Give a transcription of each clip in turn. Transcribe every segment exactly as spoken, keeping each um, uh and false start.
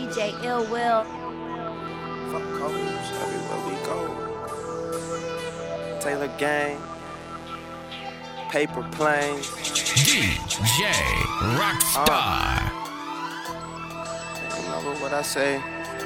J Ill Will. Fuck codes everywhere we go. Taylor Gang, Paper Plane, D J Rockstar. Remember what I say?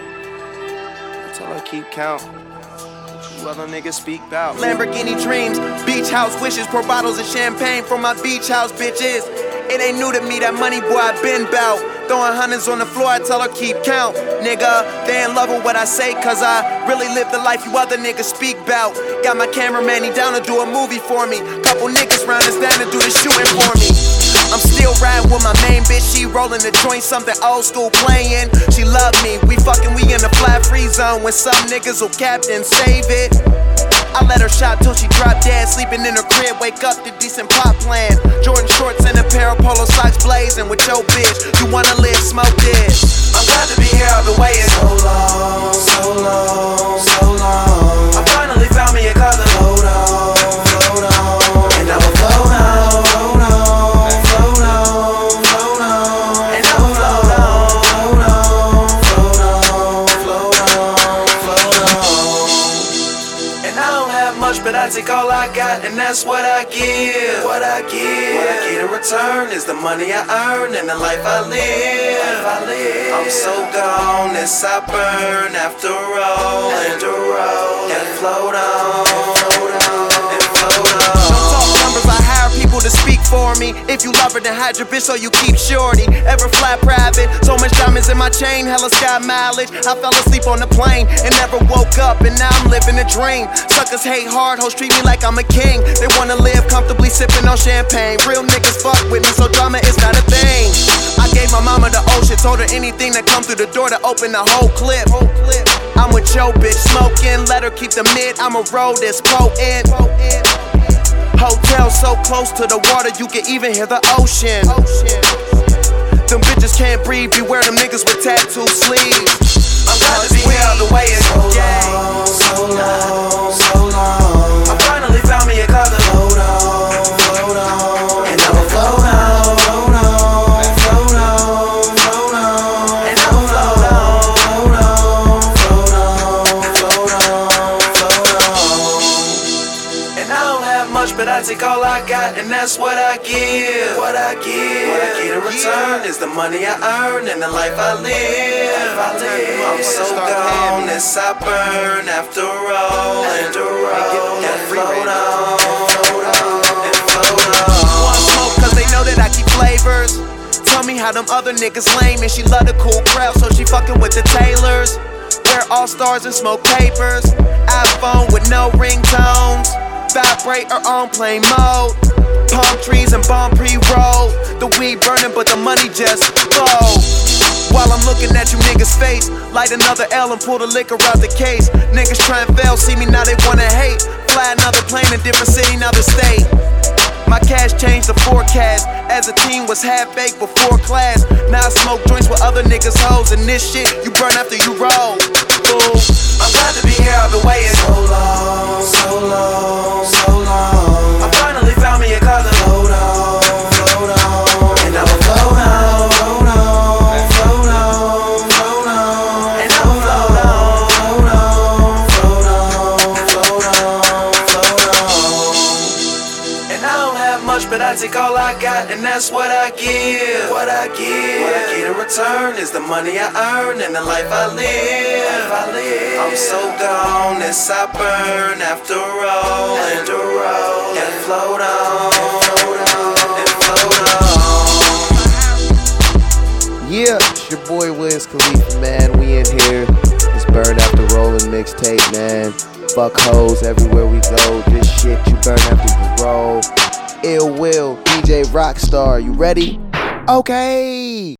Until I keep count. You other niggas speak bout. Lamborghini dreams, beach house wishes, pour bottles of champagne for my beach house bitches. It ain't new to me, that money boy I been bout. Throwing hundreds on the floor, I tell her keep count. Nigga, they in love with what I say, cause I really live the life you other niggas speak bout. Got my cameraman, he down to do a movie for me. Couple niggas round us down to do the shooting for me. I'm still riding with my main bitch, she rolling the joint, something old school playing. She love me, we fucking, we in the fly free zone. When some niggas will captain save it. I let her shop till she drop dead, sleeping in her crib, wake up to decent pop playing. Jordan shorts and a pair of polo socks blazing with your bitch. You wanna live, smoke this. I'm glad to be here, I've been waiting so long, so long, so long. I finally found me a car to float on, float on. And I'ma float on, float on, float on, float on. And I'ma float on, float on, float on, float on, float on. And I don't have much, but I take all I got, and that's what I give. What I give, what I get in return is the money I earn and the life I live. Life I live. I'm so gone, this I burn after all, after all. And float on, float on, and float on. Don't talk numbers, I hire people to speak for me. If you love her, then hide your bitch so you keep shorty. Ever fly private, so much diamonds in my chain, hella sky mileage. I fell asleep on the plane and never woke up, and now I'm living a dream. Suckers hate hard, hoes treat me like I'm a king. They wanna live comfortably sipping on champagne. Real niggas fuck with me, so drama is not a thing. I gave my mama the ocean, told her anything that come through the door to open the whole clip. I'm with your bitch smoking, let her keep the mid, I'ma roll this potent. Hotel so close to the water, you can even hear the ocean. Them bitches can't breathe, beware them niggas with tattoo sleeves. I'm glad to be here, the way it's so long, so long, so long. I finally found me a car to float on, float on. And I'ma float on, float on, float on, float on. And I'ma float on, float on, float on, float on, float on. And I don't have much, but I take all I got, and that's what I give. What I give, what I get in return is the money I earn and the life I live. Life I live. I'm so gone, this I burn after all, after all. And float on, float on, and float on. Want smoke cause they know that I keep flavors. Tell me how them other niggas lame, and she love the cool crowd, so she fucking with the Taylors. Wear all stars and smoke papers. iPhone with no ringtones. Vibrate or on plane mode. Palm trees and bomb pre-roll. The weed burning but the money just flow. While I'm looking at you niggas' face, light another L and pull the liquor out the case. Niggas try and fail, see me now they wanna hate. Fly another plane in different city, another state. My cash changed the forecast. As a team was half baked before class. Now I smoke joints with other niggas' hoes, and this shit you burn after you roll. Ooh. I'm glad to be here, I've been waiting so long, so long, so long. I finally found me a car to float on, float on. And I'ma float on, float on, float on, float on. And I'ma float on, float on, float on, float on, float on. And I don't have much, but I take all I got, and that's what I give. What I give, what I get in return is the money I earn and the life I live. Life I live. I'm so gone, this I burn after all, after all. And float on, float on, and float on. Yeah, it's your boy Wiz Khalifa, man. We in here. It's Burn After Rolling mixtape, man. Fuck hoes everywhere we go. This shit you burn after you roll. Ill Will, D J Rockstar. You ready? Okay.